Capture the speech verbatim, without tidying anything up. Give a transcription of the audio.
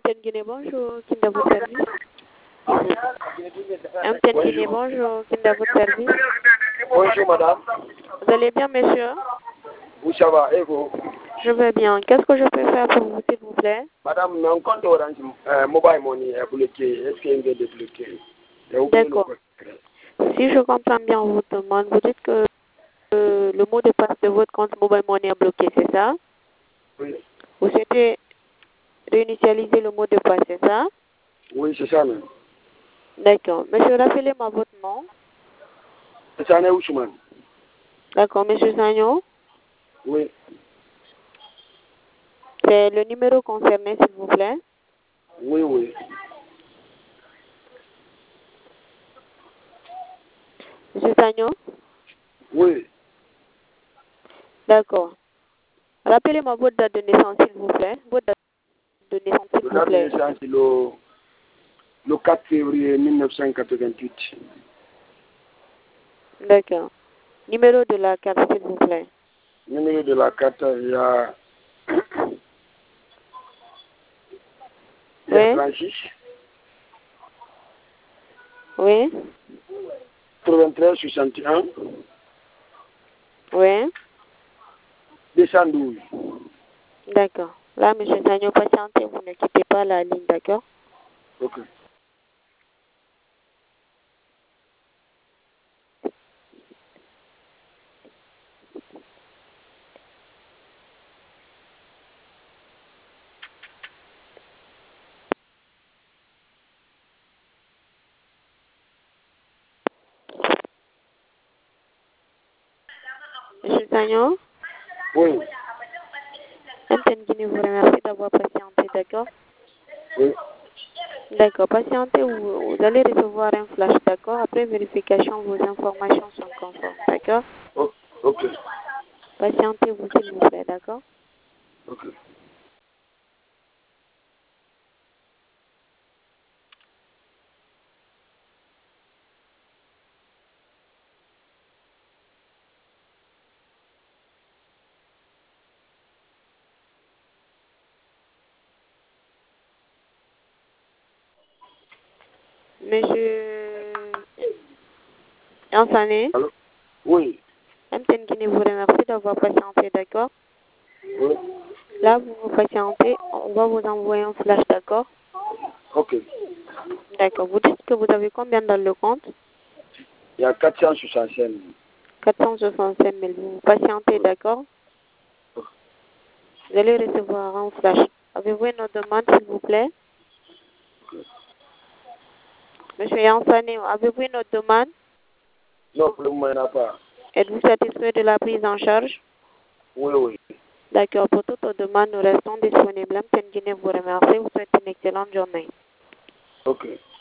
Ten Guinée, bonjour, qui est à votre service? M T N Guinée, bonjour, qui est à votre service? Bonjour madame. Vous allez bien, monsieur? Oui, ça va, et vous? Je vais bien. Qu'est-ce que je peux faire pour vous, s'il vous plaît? Madame, mon compte Orange euh, Mobile Money est bloqué. Est-ce qu'il est débloqué? D'accord. Si je comprends bien votre demande, vous dites que euh, le mot de passe de votre compte Mobile Money est bloqué, c'est ça? Oui. Vous souhaitez réinitialiser le mot de passe, c'est ça? Oui, c'est ça même. D'accord. Monsieur, rappelez-moi votre nom. C'est Sané Ousmane. D'accord, monsieur Sagnon. Oui. C'est le numéro concerné, s'il vous plaît. Oui, oui. Monsieur Sagnon? Oui. D'accord. Rappelez-moi votre date de naissance, s'il vous plaît. Votre date de naissance, s'il Le vous date de plaît. naissance, c'est le, le quatre février mille neuf cent quatre-vingt-huit. D'accord. Numéro de la carte, s'il vous plaît. Numéro de la carte, il y a, il y a Oui. trente-six, Oui. quatre-vingt-treize, soixante et un, Oui. deux cent douze. D'accord. Là, monsieur Sagnon, patientez, vous ne quittez pas la ligne, d'accord? Ok. Monsieur Sagnon, Oui. M T N Guinée vous remercie d'avoir patienté, d'accord? Oui. D'accord, patientez, vous, vous allez recevoir un flash, d'accord? Après vérification, vos informations sont conformes, d'accord? O- Ok. Patientez-vous, s'il vous plaît, d'accord? Ok. Monsieur Ansané, Allô? Oui. M T N Guinée vous remercie d'avoir patienté, d'accord? Oui. Là, vous vous patientez, on va vous envoyer un flash, d'accord? Ok. D'accord. Vous dites que vous avez combien dans le compte? Il y a quatre cent soixante-cinq. quatre cent soixante-cinq mille. Vous patientez, d'accord? Vous allez recevoir un flash. Avez-vous une autre demande, s'il vous plaît? Monsieur Yansane, avez-vous une autre demande? Non, pour le moment, il n'y en a pas. Êtes-vous satisfait de la prise en charge? Oui, oui. D'accord. Pour toute autre demande, nous restons disponibles. M T N Guinée vous remercie. Vous souhaite une excellente journée. Ok.